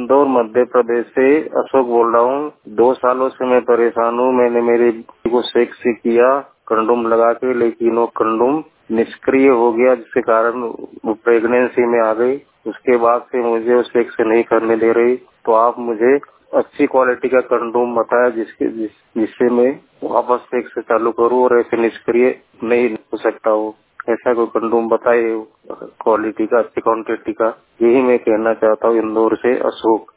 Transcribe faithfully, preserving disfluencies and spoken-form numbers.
इंदौर मध्य प्रदेश से अशोक बोल रहा हूँ। दो सालों से मैं परेशान हूँ। मैंने मेरी बेटी को सेक्स किया कंडोम लगा के, लेकिन वो कंडोम निष्क्रिय हो गया, जिसके कारण वो प्रेगनेंसी में आ गई। उसके बाद से मुझे वो सेक्स नहीं करने दे रही। तो आप मुझे अच्छी क्वालिटी का कंडोम बताया जिसके जिस, जिससे मैं वापस सेक्स चालू करूँ और ऐसे निष्क्रिय नहीं हो सकता हो। ऐसा कोई कंडोम बताइए क्वालिटी का, अच्छी क्वांटिटी का। यही मैं कहना चाहता हूँ। इंदौर से अशोक।